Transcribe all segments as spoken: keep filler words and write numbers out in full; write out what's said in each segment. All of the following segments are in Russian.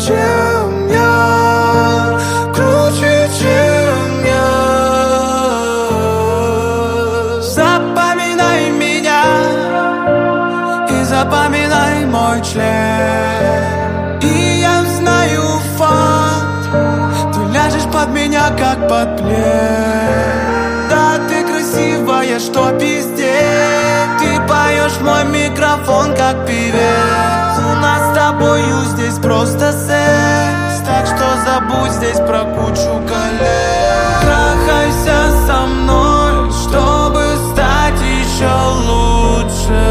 чем я, круче, чем я. Запоминай меня и запоминай мой член. И я знаю факт, ты ляжешь под меня, как под плед. Да, ты красивая, что пиздец. Ты поешь в мой микрофон, как певец. У нас с тобою здесь просто секс, так что забудь здесь про кучу колец. Трахайся со мной, чтобы стать еще лучше.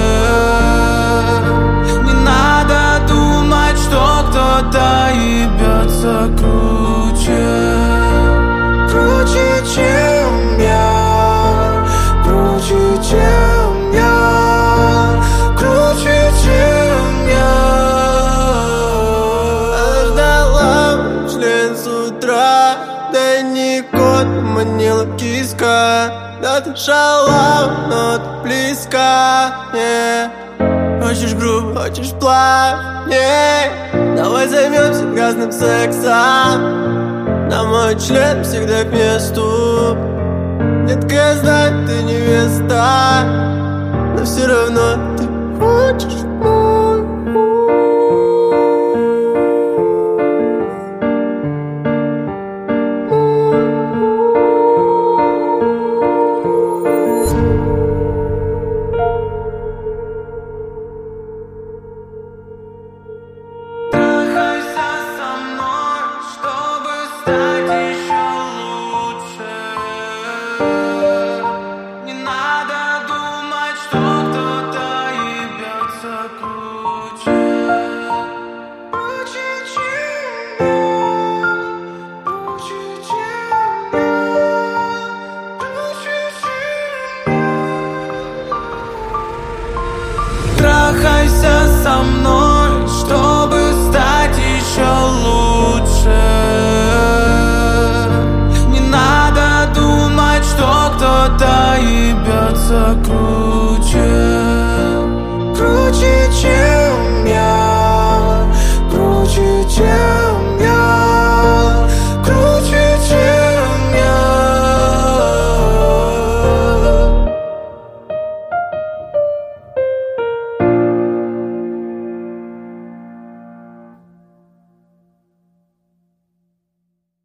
Не надо думать, что кто-то ебется круче. Круче, чем я, круче, чем я, круче, чем я. Ждала член с утра, да и не кот, манила киска. Да ты шалава, но ты близко, yeah. Хочешь грубо, хочешь плавней, давай займемся грязным сексом. На мой член всегда к месту. Детка, я знаю, ты невеста, но все равно ты хочешь мой. Трахайся со мной, чтобы стать еще лучше. Не надо думать, что кто-то ебется круче. Круче, чем я, круче, чем я, круче, чем я. Трахайся со мной, чтобы стать еще лучше. Не надо думать, что кто-то ебется круче.